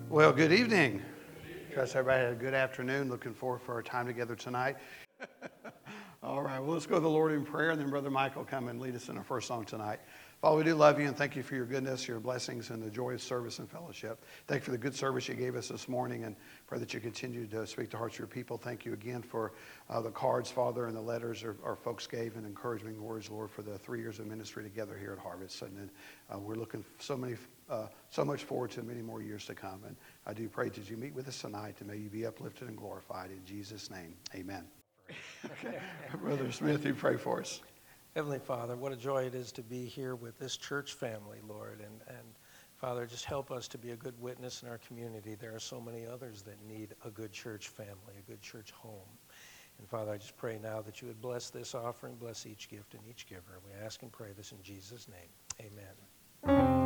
Well, good evening. Trust everybody had a good afternoon. Looking forward for our time together tonight. All right, well, let's go to the Lord in prayer, and then Brother Michael will come and lead us in our first song tonight. Father, we do love you, and thank you for your goodness, your blessings, and the joy of service and fellowship. Thank you for the good service you gave us this morning, and pray that you continue to speak to hearts of your people. Thank you again for the cards, Father, and the letters our folks gave, and encouraging words, Lord, for the 3 years of ministry together here at Harvest. And then we're looking so much forward to many more years to come. And I do pray that you meet with us tonight, and may you be uplifted and glorified. In Jesus' name, amen. Okay. Brother Smith, you pray for us. Heavenly Father, what a joy it is to be here with this church family, Lord. And Father, just help us to be a good witness in our community. There are so many others that need a good church family, a good church home. And Father, I just pray now that you would bless this offering, bless each gift and each giver. We ask and pray this in Jesus' name. Amen.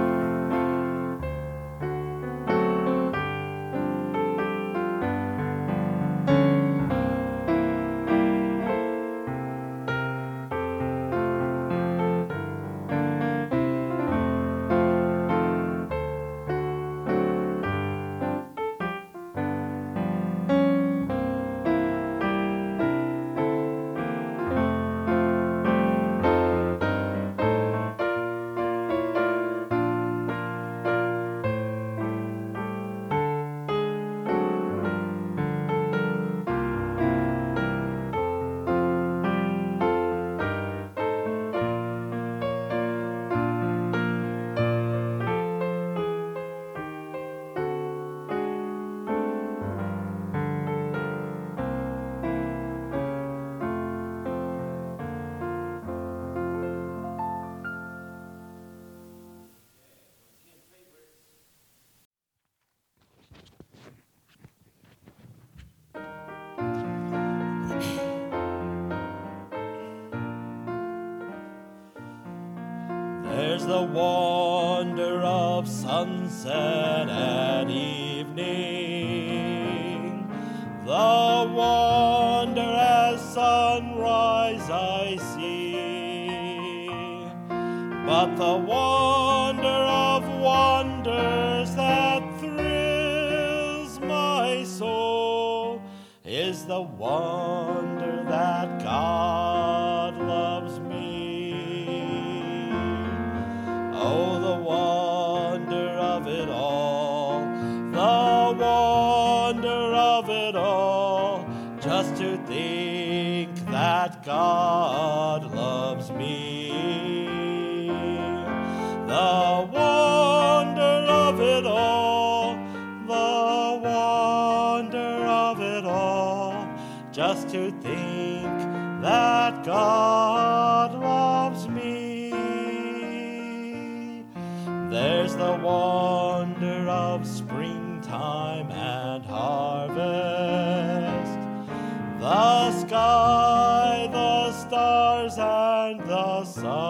There's the wonder of sunset at evening, the wonder as sunrise I see, but the wonder of wonders that thrills my soul is the wonder that God loves me. Oh, the wonder of it all, the wonder of it all, just to think that God loves me. The wonder of it all, the wonder of it all, just to think that God loves me. There's the wonder of springtime and harvest, the sky, the stars, and the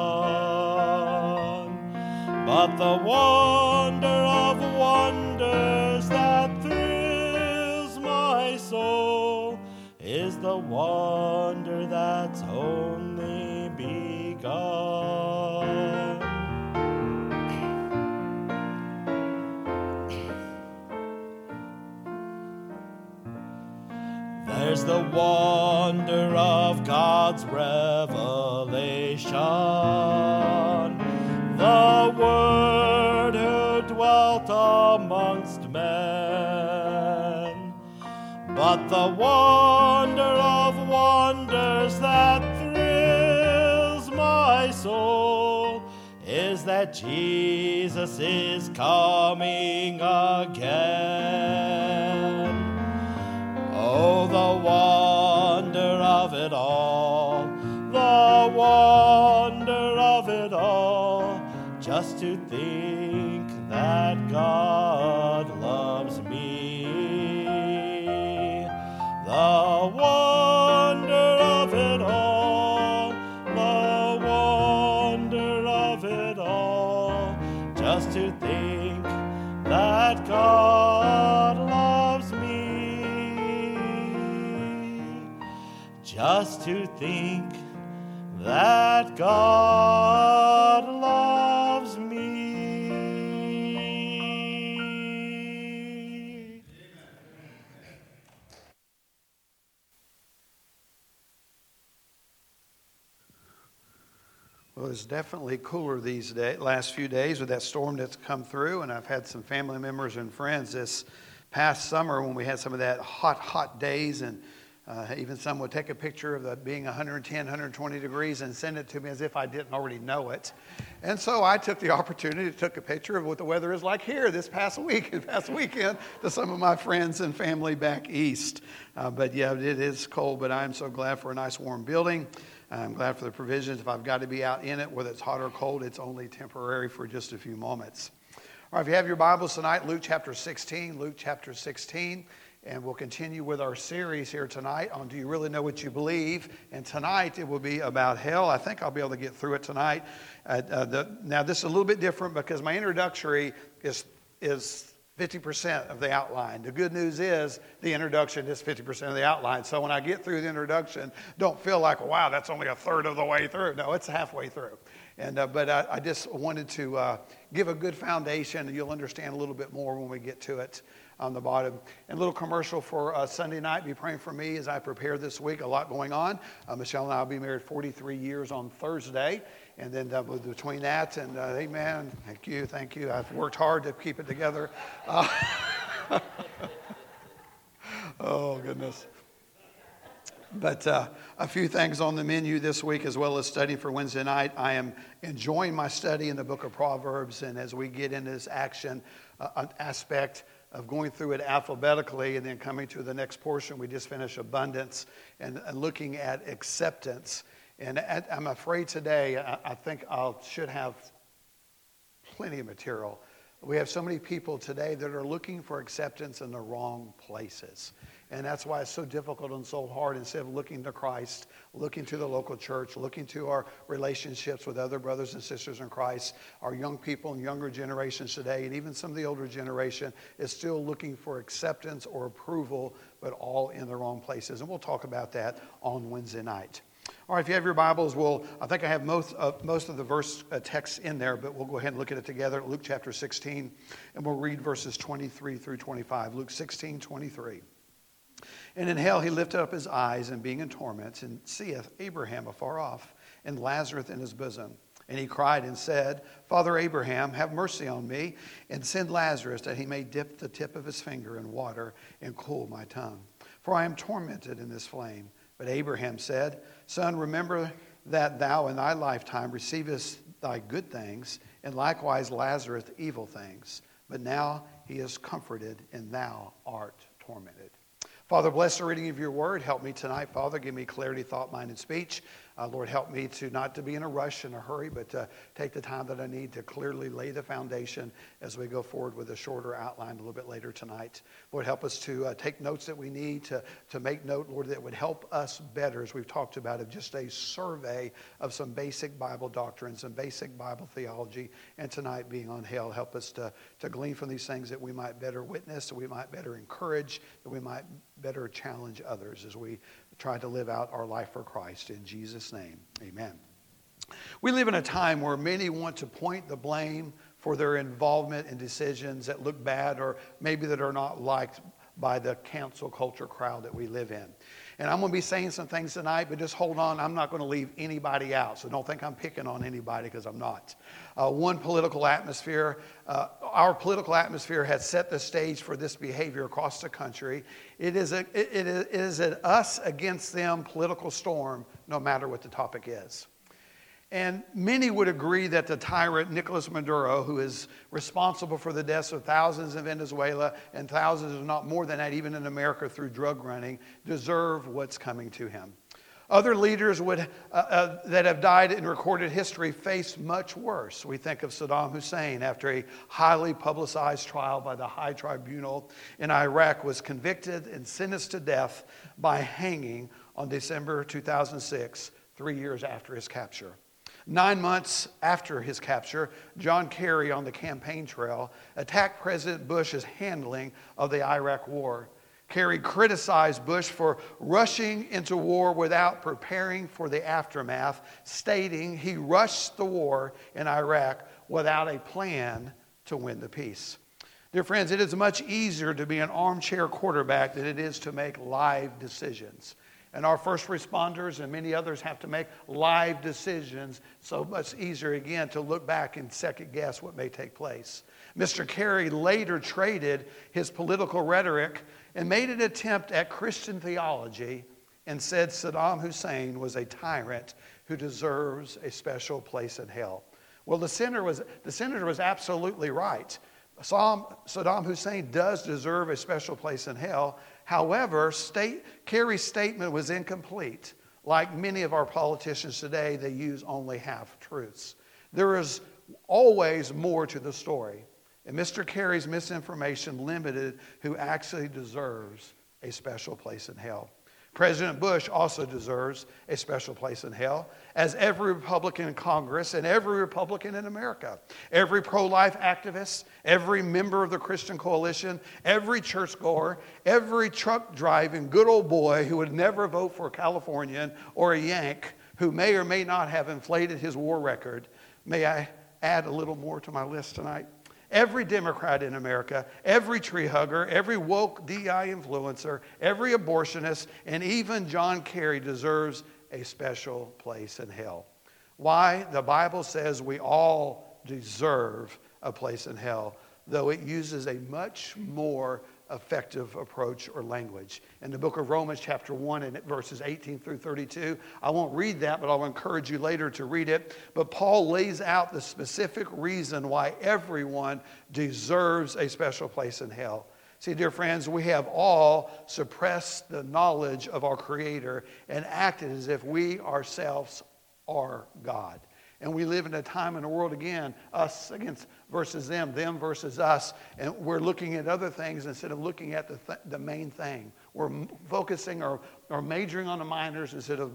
sun. But the wonder of wonders that thrills my soul is the wonder that's only begun. There's the wonder of God's revelation, the Word who dwelt amongst men. But the wonder of wonders that thrills my soul is that Jesus is coming again. Oh, the wonder of it all, the wonder of it all, just to think that God loves me. The wonder of it all, the wonder of it all, just to think that God loves me. Just to think that God loves me. Well, it's definitely cooler these last few days with that storm that's come through, and I've had some family members and friends this past summer when we had some of that hot days, and even some would take a picture of that being 110, 120 degrees and send it to me as if I didn't already know it. And so I took the opportunity to take a picture of what the weather is like here this past weekend to some of my friends and family back east. But yeah, it is cold, but I'm so glad for a nice warm building. I'm glad for the provisions. If I've got to be out in it, whether it's hot or cold, it's only temporary for just a few moments. All right, if you have your Bibles tonight, Luke chapter 16, and we'll continue with our series here tonight on Do You Really Know What You Believe? And tonight it will be about hell. I think I'll be able to get through it tonight. Now this is a little bit different because my introductory is 50% of the outline. The good news is the introduction is 50% of the outline. So when I get through the introduction, don't feel like, wow, that's only a third of the way through. No, it's halfway through. But I just wanted to give a good foundation, and you'll understand a little bit more when we get to it on the bottom. And a little commercial for Sunday night. Be praying for me as I prepare this week. A lot going on. Michelle and I will be married 43 years on Thursday. And then between that and amen, thank you. I've worked hard to keep it together. Oh, goodness. But a few things on the menu this week, as well as studying for Wednesday night. I am enjoying my study in the book of Proverbs. And as we get into this action aspect of going through it alphabetically and then coming to the next portion, we just finished abundance and looking at acceptance. And I'm afraid today, I think I should have plenty of material. We have so many people today that are looking for acceptance in the wrong places. And that's why it's so difficult and so hard. Instead of looking to Christ, looking to the local church, looking to our relationships with other brothers and sisters in Christ, our young people and younger generations today, and even some of the older generation is still looking for acceptance or approval, but all in the wrong places. And we'll talk about that on Wednesday night. All right, if you have your Bibles, I think I have most of the verse text in there, but we'll go ahead and look at it together. Luke chapter 16, and we'll read verses 23 through 25. Luke 16, 23. And in hell he lifted up his eyes, and being in torment, and seeth Abraham afar off, and Lazarus in his bosom. And he cried and said, Father Abraham, have mercy on me, and send Lazarus, that he may dip the tip of his finger in water, and cool my tongue. For I am tormented in this flame. But Abraham said, Son, remember that thou in thy lifetime receivest thy good things, and likewise Lazarus evil things. But now he is comforted, and thou art tormented. Father, bless the reading of your word. Help me tonight, Father. Give me clarity, thought, mind, and speech. Lord, help me not to be in a rush and a hurry, but to take the time that I need to clearly lay the foundation as we go forward with a shorter outline a little bit later tonight. Lord, help us to take notes that we need to make note, Lord, that would help us better, as we've talked about, of just a survey of some basic Bible doctrine, some basic Bible theology, and tonight being on hell, help us to glean from these things that we might better witness, that we might better encourage, that we might better challenge others as we try to live out our life for Christ. In Jesus' name, amen. We live in a time where many want to point the blame for their involvement in decisions that look bad or maybe that are not liked by the cancel culture crowd that we live in. And I'm going to be saying some things tonight, but just hold on. I'm not going to leave anybody out. So don't think I'm picking on anybody, because I'm not. One political atmosphere, our political atmosphere has set the stage for this behavior across the country. It is an us against them political storm, no matter what the topic is. And many would agree that the tyrant Nicolas Maduro, who is responsible for the deaths of thousands in Venezuela and thousands, if not more than that, even in America through drug running, deserve what's coming to him. Other leaders that have died in recorded history face much worse. We think of Saddam Hussein, after a highly publicized trial by the High Tribunal in Iraq, was convicted and sentenced to death by hanging on December 2006, 3 years after his capture. 9 months after his capture, John Kerry, on the campaign trail, attacked President Bush's handling of the Iraq war. Kerry criticized Bush for rushing into war without preparing for the aftermath, stating he rushed the war in Iraq without a plan to win the peace. Dear friends, it is much easier to be an armchair quarterback than it is to make live decisions. And our first responders and many others have to make live decisions, so much easier again to look back and second guess what may take place. Mr. Kerry later traded his political rhetoric and made an attempt at Christian theology and said Saddam Hussein was a tyrant who deserves a special place in hell. Well, the senator was absolutely right. Saddam Hussein does deserve a special place in hell. However, Kerry's statement was incomplete. Like many of our politicians today, they use only half-truths. There is always more to the story. And Mr. Kerry's misinformation limited who actually deserves a special place in hell. President Bush also deserves a special place in hell, as every Republican in Congress and every Republican in America, every pro-life activist, every member of the Christian Coalition, every churchgoer, every truck-driving good old boy who would never vote for a Californian or a Yank who may or may not have inflated his war record. May I add a little more to my list tonight? Every Democrat in America, every tree hugger, every woke DI influencer, every abortionist, and even John Kerry deserves a special place in hell. Why? The Bible says we all deserve a place in hell, though it uses a much more effective approach or language. In the book of Romans chapter 1 and verses 18 through 32, I won't read that, but I'll encourage you later to read it. But Paul lays out the specific reason why everyone deserves a special place in hell. See, dear friends, we have all suppressed the knowledge of our Creator and acted as if we ourselves are God. And we live in a time in the world, again, us against versus them versus us. And we're looking at other things instead of looking at the main thing. We're focusing or majoring on the minors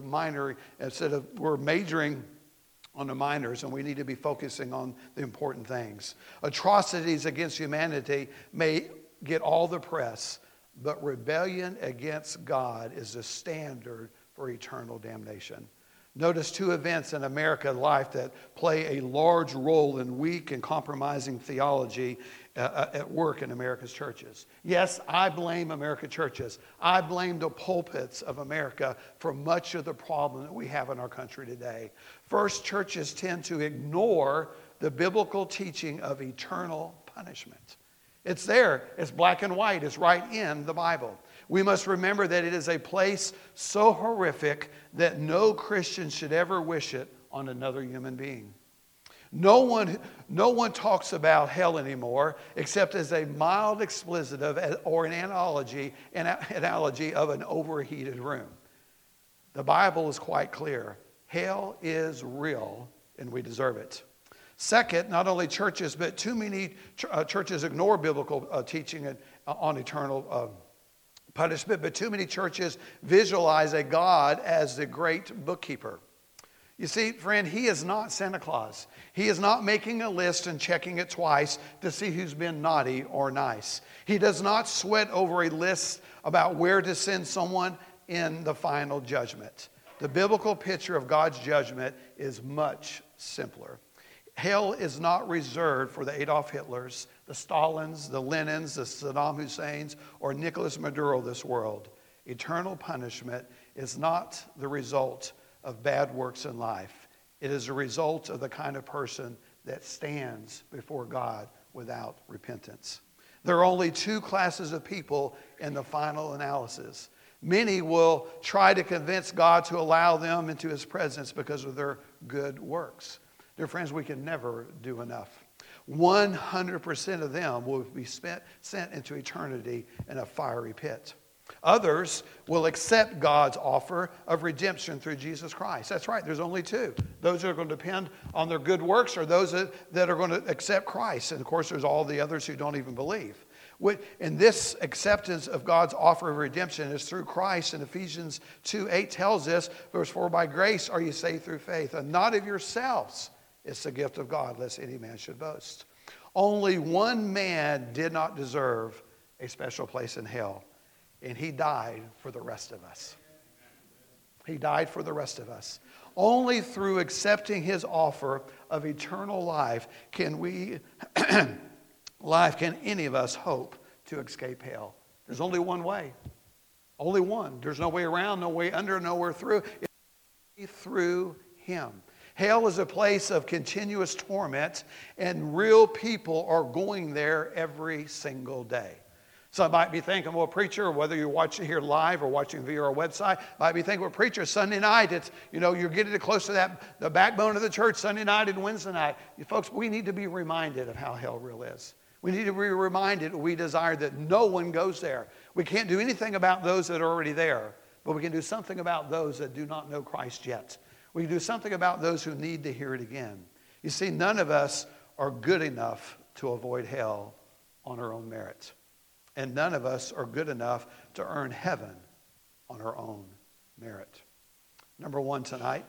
we're majoring on the minors, and we need to be focusing on the important things. Atrocities against humanity may get all the press, but rebellion against God is the standard for eternal damnation. Notice two events in American life that play a large role in weak and compromising theology at work in America's churches. Yes, I blame American churches. I blame the pulpits of America for much of the problem that we have in our country today. First, churches tend to ignore the biblical teaching of eternal punishment. It's there. It's black and white. It's right in the Bible. We must remember that it is a place so horrific that no Christian should ever wish it on another human being. No one talks about hell anymore except as a mild explicitive or an analogy of an overheated room. The Bible is quite clear. Hell is real, and we deserve it. Second, not only churches, but too many churches ignore biblical teaching on eternal punishment, but too many churches visualize a God as the great bookkeeper. You see, friend, he is not Santa Claus. He is not making a list and checking it twice to see who's been naughty or nice. He does not sweat over a list about where to send someone in the final judgment. The biblical picture of God's judgment is much simpler. Hell is not reserved for the Adolf Hitlers, the Stalins, the Lenins, the Saddam Husseins, or Nicolas Maduro of this world. Eternal punishment is not the result of bad works in life. It is a result of the kind of person that stands before God without repentance. There are only two classes of people in the final analysis. Many will try to convince God to allow them into His presence because of their good works. Dear friends, we can never do enough. 100% of them will be sent into eternity in a fiery pit. Others will accept God's offer of redemption through Jesus Christ. That's right, there's only two. Those that are going to depend on their good works or those that are going to accept Christ. And of course, there's all the others who don't even believe. And this acceptance of God's offer of redemption is through Christ. And Ephesians 2:8 tells us, verse 4, by grace are you saved through faith, and not of yourselves. It's the gift of God, lest any man should boast. Only one man did not deserve a special place in hell, and he died for the rest of us. He died for the rest of us. Only through accepting his offer of eternal life can any of us hope to escape hell. There's only one way. Only one. There's no way around, no way under, nowhere through. It's through him. Hell is a place of continuous torment, and real people are going there every single day. Some might be thinking, well, preacher, whether you're watching here live or watching via our website, might be thinking, well, preacher, Sunday night, it's, you're getting close to the backbone of the church, Sunday night and Wednesday night. You folks, we need to be reminded of how hell real is. We need to be reminded, we desire that no one goes there. We can't do anything about those that are already there, but we can do something about those that do not know Christ yet. We can do something about those who need to hear it again. You see, none of us are good enough to avoid hell on our own merit. And none of us are good enough to earn heaven on our own merit. Number one tonight,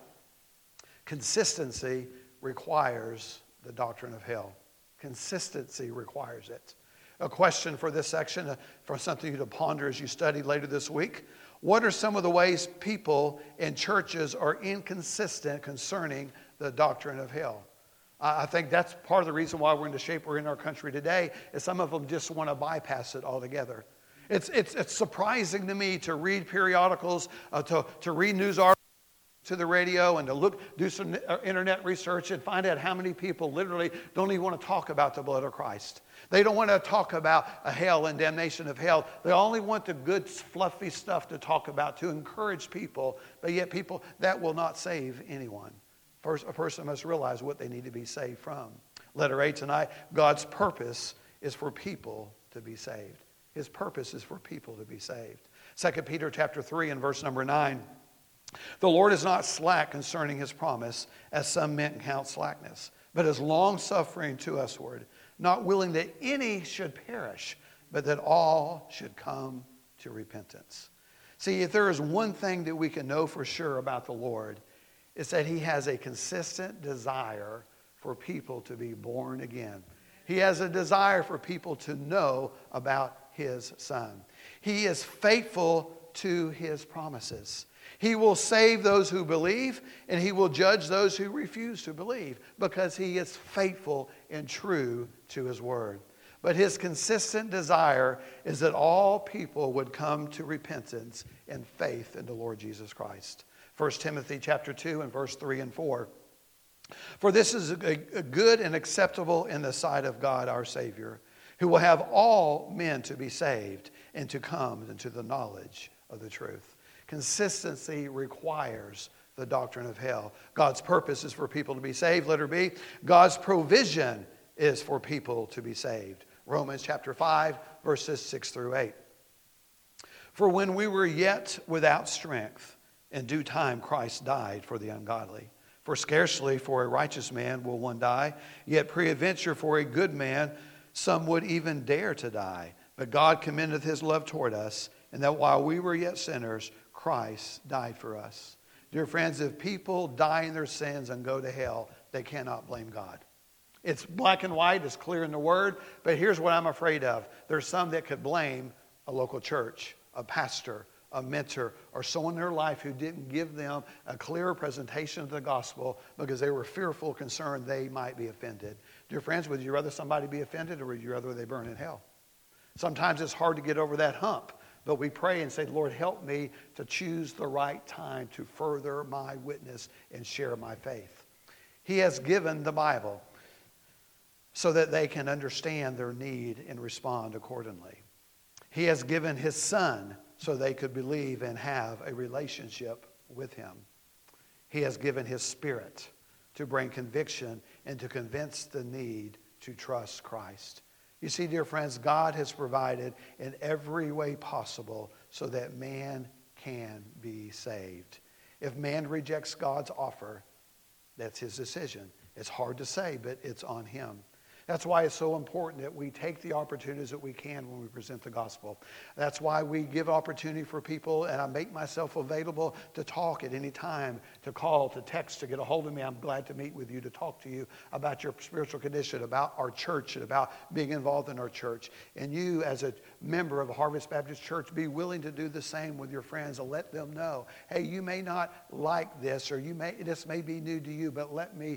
consistency requires the doctrine of hell. Consistency requires it. A question for this section, for something to ponder as you study later this week. What are some of the ways people and churches are inconsistent concerning the doctrine of hell? I think that's part of the reason why we're in the shape we're in our country today, is some of them just want to bypass it altogether. It's surprising to me to read periodicals, to read news articles, to the radio, and to do some internet research and find out how many people literally don't even want to talk about the blood of Christ. They don't want to talk about a hell and damnation of hell. They only want the good, fluffy stuff to talk about, to encourage people, but yet people, that will not save anyone. First, a person must realize what they need to be saved from. Letter A tonight, God's purpose is for people to be saved. His purpose is for people to be saved. 2 Peter chapter 3 and verse number 9. The Lord is not slack concerning his promise, as some men count slackness, but is long-suffering to usward, not willing that any should perish, but that all should come to repentance. See, if there is one thing that we can know for sure about the Lord, it's that he has a consistent desire for people to be born again. He has a desire for people to know about his Son. He is faithful to his promises. He will save those who believe, and he will judge those who refuse to believe, because he is faithful and true to his word. But his consistent desire is that all people would come to repentance and faith in the Lord Jesus Christ. 1 Timothy chapter 2 and verse 3 and 4. For this is a good and acceptable in the sight of God our Savior, who will have all men to be saved and to come into the knowledge of the truth. Consistency requires the doctrine of hell. God's purpose is for people to be saved. Letter B, God's provision is for people to be saved. Romans chapter 5, verses 6 through 8. For when we were yet without strength, in due time Christ died for the ungodly. For scarcely for a righteous man will one die, yet peradventure for a good man some would even dare to die. But God commendeth his love toward us, and that while we were yet sinners, Christ died for us. Dear friends, if people die in their sins and go to hell, they cannot blame God. It's black and white, it's clear in the Word, but here's what I'm afraid of. There's some that could blame a local church, a pastor, a mentor, or someone in their life who didn't give them a clearer presentation of the gospel because they were fearful, concerned they might be offended. Dear friends, would you rather somebody be offended, or would you rather they burn in hell? Sometimes it's hard to get over that hump, but we pray and say, Lord, help me to choose the right time to further my witness and share my faith. He has given the Bible so that they can understand their need and respond accordingly. He has given his Son so they could believe and have a relationship with him. He has given his Spirit to bring conviction and to convince the need to trust Christ. You see, dear friends, God has provided in every way possible so that man can be saved. If man rejects God's offer, that's his decision. It's hard to say, but it's on him. That's why it's so important that we take the opportunities that we can when we present the gospel. That's why we give opportunity for people, and I make myself available to talk at any time, to call, to text, to get a hold of me. I'm glad to meet with you, to talk to you about your spiritual condition, about our church, and about being involved in our church. And you, as a member of Harvest Baptist Church, be willing to do the same with your friends and let them know, hey, you may not like this, or this may be new to you, but let me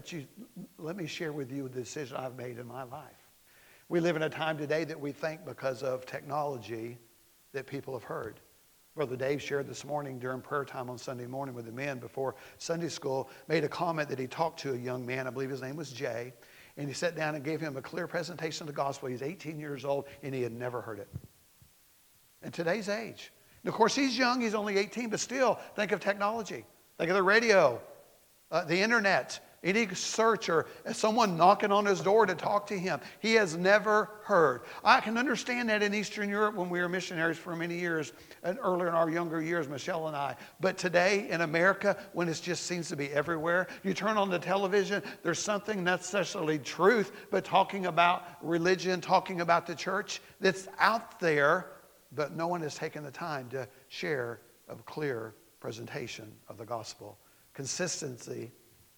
share with you the decision I've made in my life. We live in a time today that we think because of technology that people have heard. Brother Dave shared this morning during prayer time on Sunday morning with the men before Sunday school, made a comment that he talked to a young man, I believe his name was Jay, and he sat down and gave him a clear presentation of the gospel. He's 18 years old, and he had never heard it. In today's age. And of course, he's young, he's only 18, but still, think of technology. Think of the radio, the internet, any search or someone knocking on his door to talk to him. He has never heard. I can understand that in Eastern Europe when we were missionaries for many years, and earlier in our younger years, Michelle and I. But today in America, when it just seems to be everywhere, you turn on the television, there's something not necessarily truth, but talking about religion, talking about the church that's out there, but no one has taken the time to share a clear presentation of the gospel. Consistency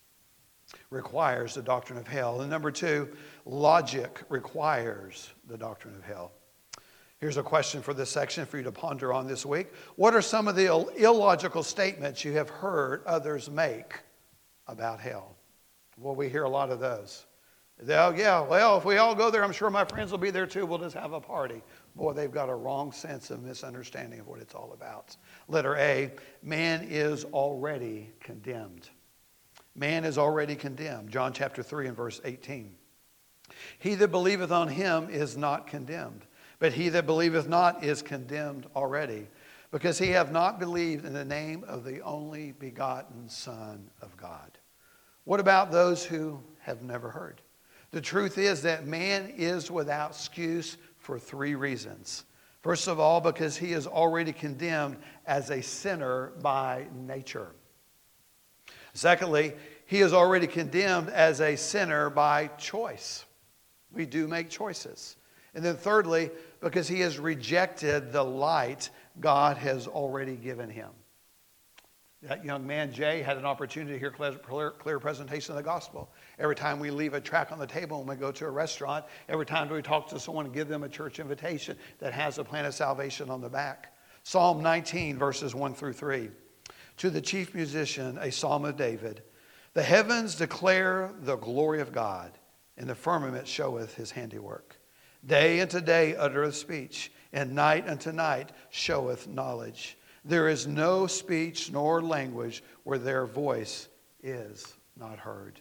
requires the doctrine of hell. And number two, logic requires the doctrine of hell. Here's a question for this section for you to ponder on this week. What are some of the illogical statements you have heard others make about hell? Well, we hear a lot of those. Oh, yeah, well, if we all go there, I'm sure my friends will be there too. We'll just have a party. Boy, they've got a wrong sense of misunderstanding of what it's all about. Letter A, man is already condemned. Man is already condemned. John chapter 3 and verse 18. He that believeth on him is not condemned, but he that believeth not is condemned already, because he hath not believed in the name of the only begotten Son of God. What about those who have never heard? The truth is that man is without excuse for three reasons. First of all, because he is already condemned as a sinner by nature. Secondly, he is already condemned as a sinner by choice. We do make choices. And then thirdly, because he has rejected the light God has already given him. That young man, Jay, had an opportunity to hear clear presentation of the gospel. Every time we leave a tract on the table when we go to a restaurant, every time we talk to someone and give them a church invitation that has a plan of salvation on the back. Psalm 19, verses 1 through 3. To the chief musician, a psalm of David. The heavens declare the glory of God, and the firmament showeth his handiwork. Day unto day uttereth speech, and night unto night showeth knowledge. There is no speech nor language where their voice is not heard.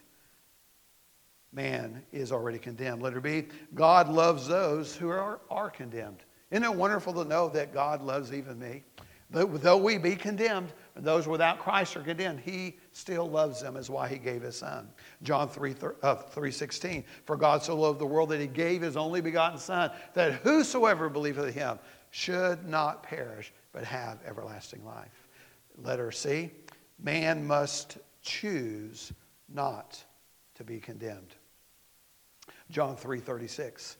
Man is already condemned. Letter B, God loves those who are condemned. Isn't it wonderful to know that God loves even me? Though we be condemned, those without Christ are condemned, he still loves them, is why he gave his son. John 3:16, for God so loved the world that he gave his only begotten son, that whosoever believeth in him should not perish, but have everlasting life. Letter C, man must choose not to be condemned. John 3:36,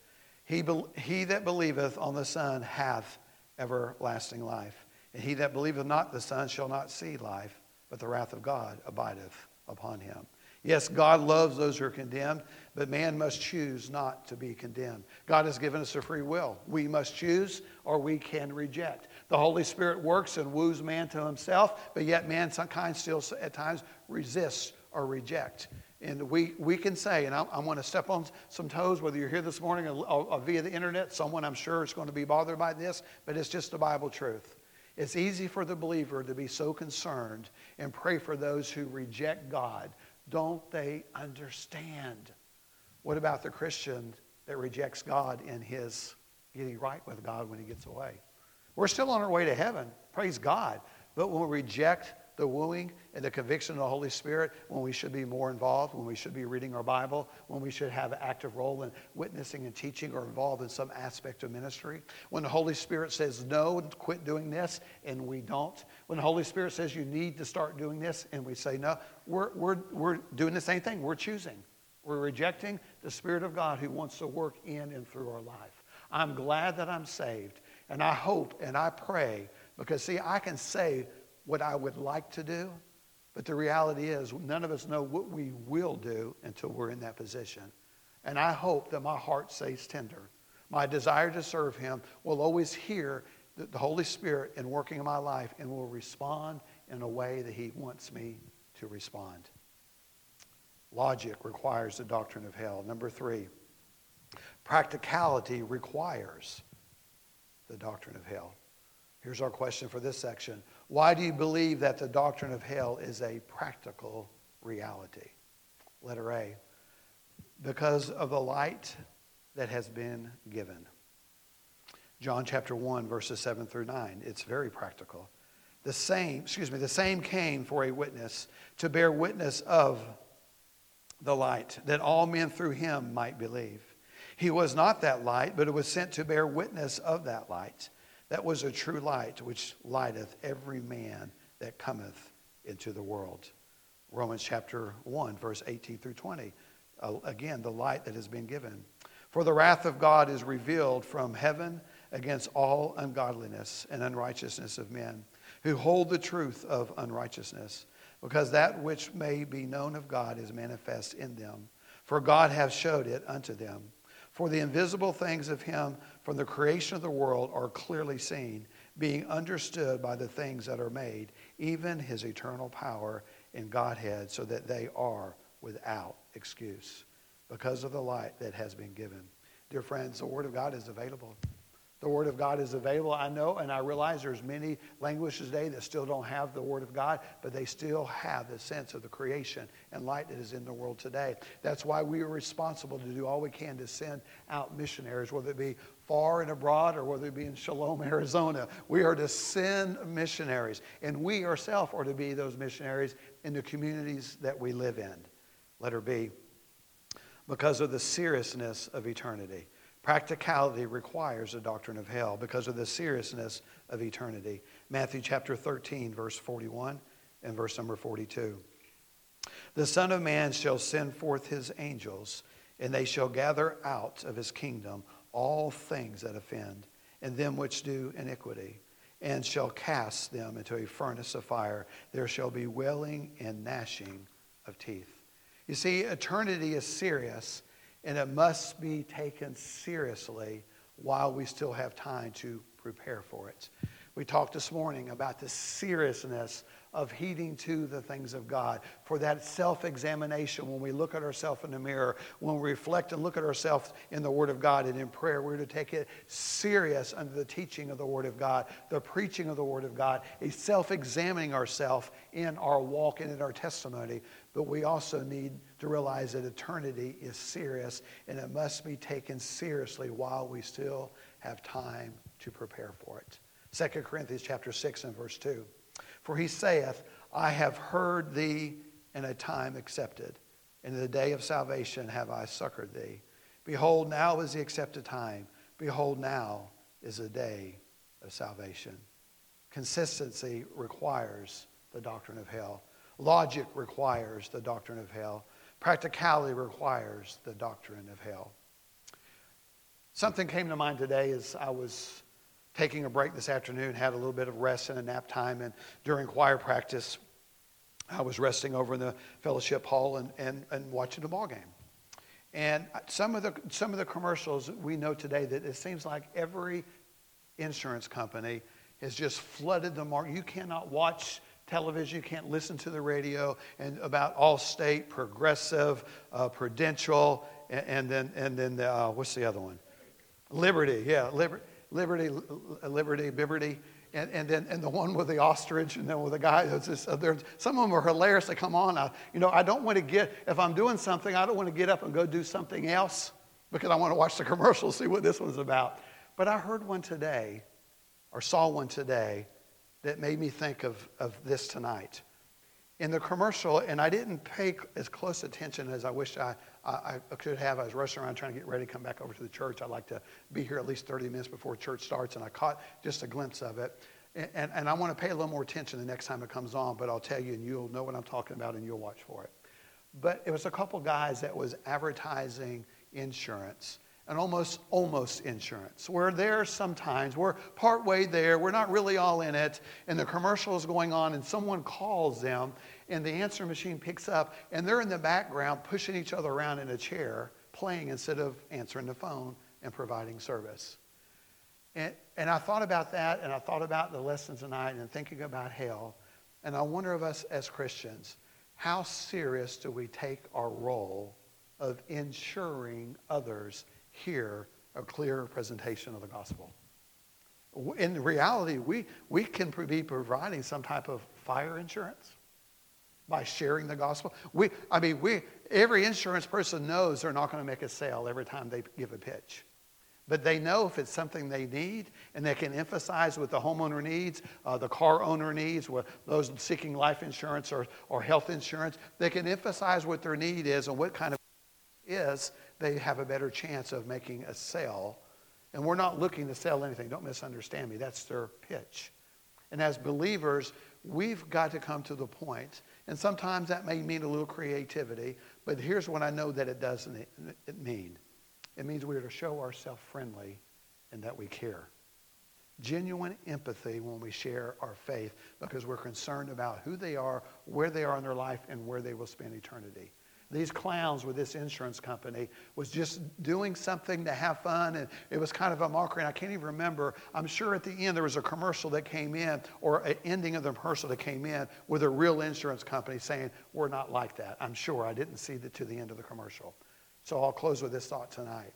he that believeth on the Son hath everlasting life. And he that believeth not the Son shall not see life, but the wrath of God abideth upon him. Yes, God loves those who are condemned, but man must choose not to be condemned. God has given us a free will. We must choose or we can reject. The Holy Spirit works and woos man to himself, but yet mankind still at times resists or reject. And we can say, and I want to step on some toes, whether you're here this morning or via the internet, someone I'm sure is going to be bothered by this, but it's just the Bible truth. It's easy for the believer to be so concerned and pray for those who reject God. Don't they understand? What about the Christian that rejects God in his getting right with God when he gets away? We're still on our way to heaven, praise God. But when we reject the wooing and the conviction of the Holy Spirit, when we should be more involved, when we should be reading our Bible, when we should have an active role in witnessing and teaching or involved in some aspect of ministry, when the Holy Spirit says no, quit doing this, and we don't, when the Holy Spirit says you need to start doing this, and we say no, we're doing the same thing. We're choosing. We're rejecting the Spirit of God who wants to work in and through our life. I'm glad that I'm saved, and I hope and I pray, because see, I can say what I would like to do, but the reality is none of us know what we will do until we're in that position. And I hope that my heart stays tender. My desire to serve him will always hear the Holy Spirit in working in my life and will respond in a way that he wants me to respond. Logic requires the doctrine of hell. Number 3, practicality requires the doctrine of hell. Here's our question for this section. Why do you believe that the doctrine of hell is a practical reality? Letter A, because of the light that has been given. John chapter 1, verses 7 through 9. It's very practical. The same came for a witness, to bear witness of the light, that all men through him might believe. He was not that light, but it was sent to bear witness of that light. That was a true light, which lighteth every man that cometh into the world. Romans chapter 1, verse 18 through 20. Again, the light that has been given. For the wrath of God is revealed from heaven against all ungodliness and unrighteousness of men, who hold the truth of unrighteousness, because that which may be known of God is manifest in them. For God hath showed it unto them. For the invisible things of him from the creation of the world are clearly seen, being understood by the things that are made, even his eternal power in Godhead, so that they are without excuse, because of the light that has been given. Dear friends, the Word of God is available. The Word of God is available. I know and I realize there's many languages today that still don't have the Word of God, but they still have the sense of the creation and light that is in the world today. That's why we are responsible to do all we can to send out missionaries, whether it be far and abroad or whether it be in Shalom, Arizona. We are to send missionaries, and we ourselves are to be those missionaries in the communities that we live in. Letter B, because of the seriousness of eternity. Practicality requires the doctrine of hell because of the seriousness of eternity. Matthew chapter 13, verse 41 and verse number 42. The Son of Man shall send forth his angels, and they shall gather out of his kingdom all things that offend, and them which do iniquity, and shall cast them into a furnace of fire. There shall be wailing and gnashing of teeth. You see, eternity is serious, and it must be taken seriously while we still have time to prepare for it. We talked this morning about the seriousness of heeding to the things of God, for that self-examination when we look at ourselves in the mirror, when we reflect and look at ourselves in the Word of God and in prayer. We're to take it serious under the teaching of the Word of God, the preaching of the Word of God, a self-examining ourselves in our walk and in our testimony. But we also need to realize that eternity is serious, and it must be taken seriously while we still have time to prepare for it. 2 Corinthians chapter 6 and verse 2. For he saith, I have heard thee in a time accepted. In the day of salvation have I succored thee. Behold, now is the accepted time. Behold, now is the day of salvation. Consistency requires the doctrine of hell. Logic requires the doctrine of hell. Practicality requires the doctrine of hell. Something came to mind today as I was taking a break this afternoon, had a little bit of rest and a nap time, and during choir practice, I was resting over in the fellowship hall and watching the ball game. And some of the commercials we know today, that it seems like every insurance company has just flooded the market. You cannot watch television, you can't listen to the radio, and about Allstate, Progressive, Prudential, and then what's the other one? Liberty, yeah, Liberty, and the one with the ostrich, and then with the guy that's just, some of them are hilarious. They come on. I don't want to if I'm doing something, I don't want to get up and go do something else because I want to watch the commercial, see what this one's about. But I heard one today, or saw one today, that made me think of this tonight. In the commercial, and I didn't pay as close attention as I wish I could have. I was rushing around trying to get ready to come back over to the church. I'd like to be here at least 30 minutes before church starts, and I caught just a glimpse of it. And I want to pay a little more attention the next time it comes on, but I'll tell you, and you'll know what I'm talking about, and you'll watch for it. But it was a couple guys that was advertising insurance, and almost insurance. We're there sometimes. We're partway there. We're not really all in it. And the commercial is going on, and someone calls them, and the answer machine picks up, and they're in the background pushing each other around in a chair, playing instead of answering the phone and providing service. And I thought about that, and I thought about the lesson tonight and thinking about hell. And I wonder of us as Christians, how serious do we take our role of ensuring others hear a clear presentation of the gospel? In reality, we can be providing some type of fire insurance by sharing the gospel. Every insurance person knows they're not going to make a sale every time they give a pitch. But they know if it's something they need, and they can emphasize what the homeowner needs, the car owner needs, what those seeking life insurance or health insurance, they can emphasize what their need is and what kind of is, they have a better chance of making a sale. And we're not looking to sell anything. Don't misunderstand me. That's their pitch. And as believers, we've got to come to the point, and sometimes that may mean a little creativity, but here's what I know that it doesn't mean. It means we are to show ourselves friendly and that we care. Genuine empathy when we share our faith because we're concerned about who they are, where they are in their life, and where they will spend eternity. These clowns with this insurance company was just doing something to have fun, and it was kind of a mockery, and I can't even remember. I'm sure at the end there was a commercial that came in, or an ending of the commercial that came in with a real insurance company saying, we're not like that. I'm sure. I didn't see to the end of the commercial. So I'll close with this thought tonight.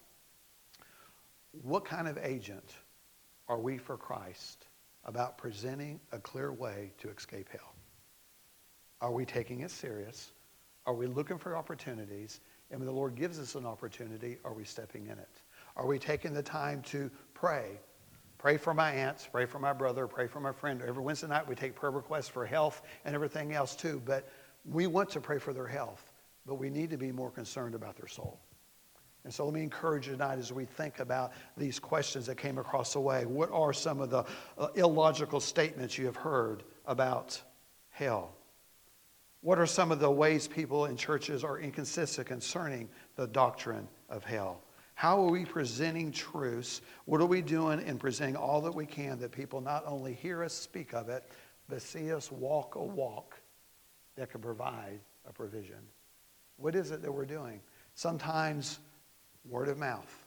What kind of agent are we for Christ about presenting a clear way to escape hell? Are we taking it serious? Are we looking for opportunities? And when the Lord gives us an opportunity, are we stepping in it? Are we taking the time to pray? Pray for my aunts, pray for my brother, pray for my friend. Every Wednesday night we take prayer requests for health and everything else too. But we want to pray for their health. But we need to be more concerned about their soul. And so let me encourage you tonight as we think about these questions that came across the way. What are some of the illogical statements you have heard about hell? What are some of the ways people in churches are inconsistent concerning the doctrine of hell? How are we presenting truths? What are we doing in presenting all that we can that people not only hear us speak of it, but see us walk a walk that can provide a provision? What is it that we're doing? Sometimes word of mouth.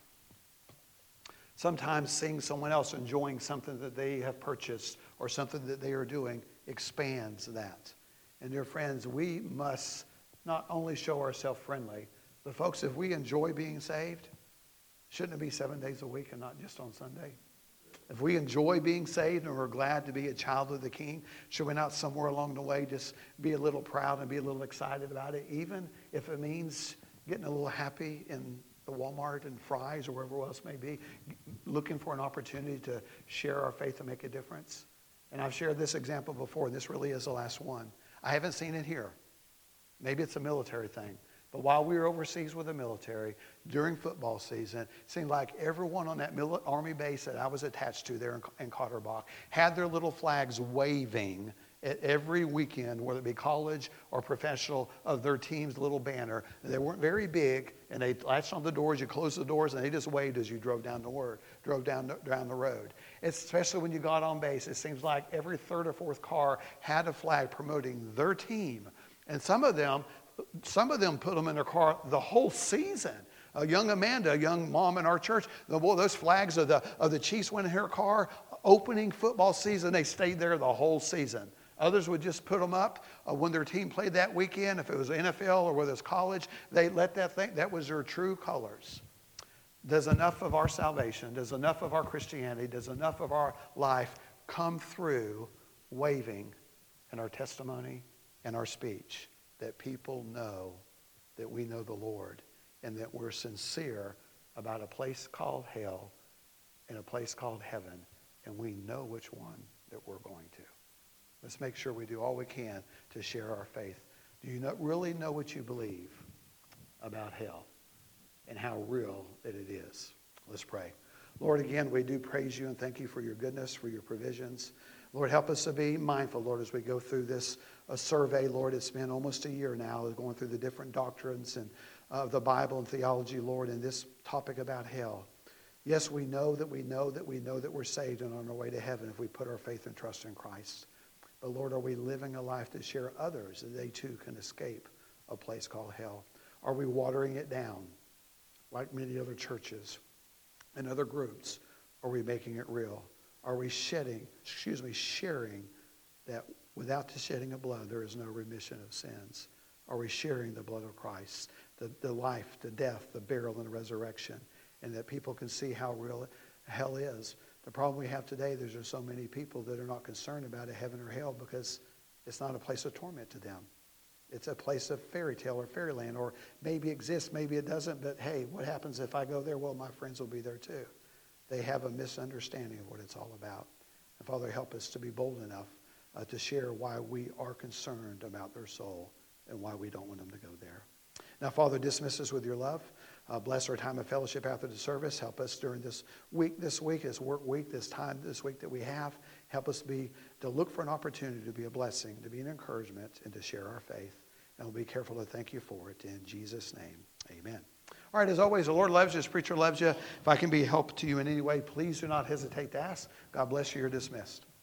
Sometimes seeing someone else enjoying something that they have purchased or something that they are doing expands that. And dear friends, we must not only show ourselves friendly, but folks, if we enjoy being saved, shouldn't it be 7 days a week and not just on Sunday? If we enjoy being saved and we're glad to be a child of the King, should we not somewhere along the way just be a little proud and be a little excited about it, even if it means getting a little happy in the Walmart and Fry's or wherever else may be, looking for an opportunity to share our faith and make a difference? And I've shared this example before, and this really is the last one. I haven't seen it here. Maybe it's a military thing. But while we were overseas with the military, during football season, it seemed like everyone on that Army base that I was attached to there in Cotterbach had their little flags waving at every weekend, whether it be college or professional, of their team's little banner. They weren't very big, and they latched on the doors. You closed the doors, and they just waved as you drove down the road. Especially when you got on base, it seems like every third or fourth car had a flag promoting their team. And some of them put them in their car the whole season. Young Amanda, a young mom in our church, those flags of the Chiefs went in her car. Opening football season, they stayed there the whole season. Others would just put them up when their team played that weekend. If it was NFL or whether it's college, they let that was their true colors. Does enough of our salvation, does enough of our Christianity, does enough of our life come through waving in our testimony and our speech, that people know that we know the Lord and that we're sincere about a place called hell and a place called heaven, and we know which one that we're going to? Let's make sure we do all we can to share our faith. Do you really know what you believe about hell and how real that it is? Let's pray. Lord, again, we do praise you and thank you for your goodness, for your provisions. Lord, help us to be mindful, Lord, as we go through this survey. Lord, it's been almost a year now going through the different doctrines and the Bible and theology, Lord, and this topic about hell. Yes, we know that we're saved and on our way to heaven if we put our faith and trust in Christ. But Lord, are we living a life to share others that they too can escape a place called hell? Are we watering it down like many other churches and other groups? Are we making it real? Are we sharing that without the shedding of blood, there is no remission of sins? Are we sharing the blood of Christ, the life, the death, the burial, and the resurrection, and that people can see how real hell is? The problem we have today, there's just so many people that are not concerned about a heaven or hell because it's not a place of torment to them. It's a place of fairy tale or fairyland, or maybe exists, maybe it doesn't, but hey, what happens if I go there? Well, my friends will be there too. They have a misunderstanding of what it's all about. And Father, help us to be bold enough to share why we are concerned about their soul and why we don't want them to go there. Now, Father, dismiss us with your love. Bless our time of fellowship after the service. Help us during this week, this work week, this time this week that we have. Help us to look for an opportunity to be a blessing, to be an encouragement, and to share our faith. And we'll be careful to thank you for it. In Jesus' name, amen. All right, as always, the Lord loves you. This preacher loves you. If I can be a help to you in any way, please do not hesitate to ask. God bless you. You're dismissed.